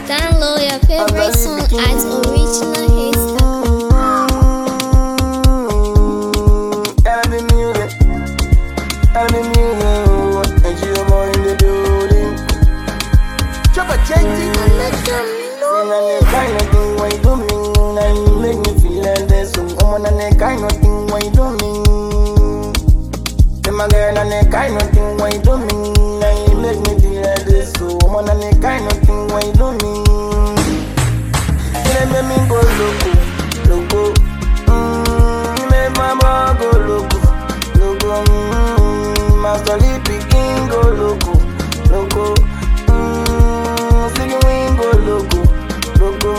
Download your favorite song at originalhits.com. Enemy music, and she a boy in the building. Chop a change and let them know. And the kind of thing why you do me, now you make me feel like this. So I'm on the kind of thing why you do me. My girl, and the kind of thing why you do me, now you make me feel like this. So I'm on the kind of thing why you do me. You make me go loco, loco. You make my boy go loco, loco. My story picking go loco, loco. Singing wing go loco, loco.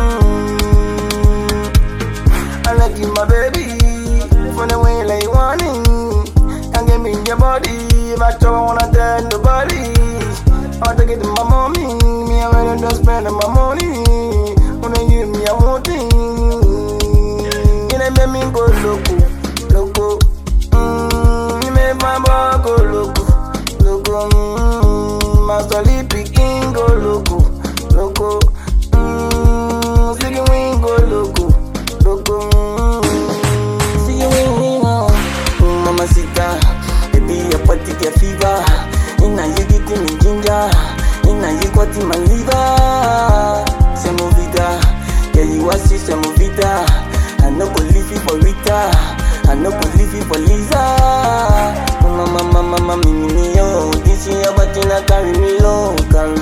I like you, my baby, for the way like you want it. And give me your body, if I don't wanna tell nobody. I'll take it to my mommy, me I rather just spend my money. When you give me a whole thing, you make me go loco, loco. You make my boy go loco, loco. My story picking go loco, loco. Singing wing go loco, loco. Singing wing, mamacita, baby your body get fever. Inna you get me ginger, inna you got in my liver. Semovita, yeah you are see semovita. I no go leave you for Rita, I no go leave you for Lisa. Mama, me, yo. This is your body na carry me low,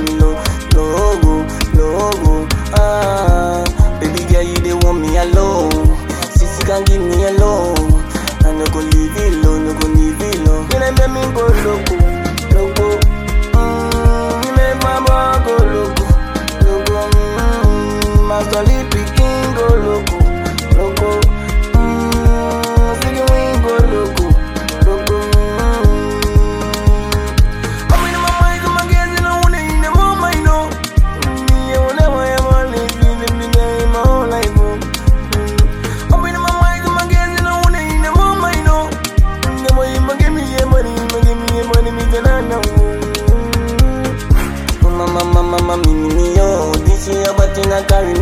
logo. Ah, baby girl you dey want me alone. Sissy can give me alone. I no go leave it low, no go leave it low. You make me go loco, loco. You make my boy go loco, loco. My story picking go loco, loco. Singing wing go loco, loco. I'm in my mind, I'm against it, I wanna in the moment, you know. Me, I wanna live my whole life. I'm in my mind, I'm against it, I wanna in the moment, you know. The boy, you give me your money, me tell her no. Mama, me, yo. This is your body, na carry me